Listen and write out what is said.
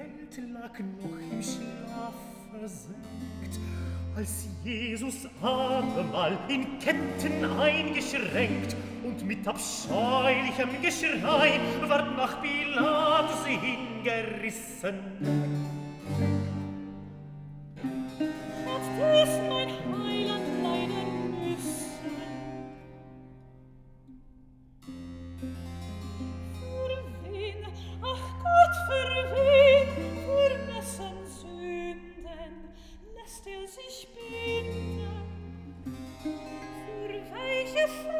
Welt lag noch im Schlaf versenkt, als Jesus abermal in Ketten eingeschränkt und mit abscheulichem Geschrei ward nach Pilatus hingerissen. Hat dies mein Heiland leiden müssen? Für wen, ach Gott, für wen, für wessen Sünden lässt sich binden? Für welche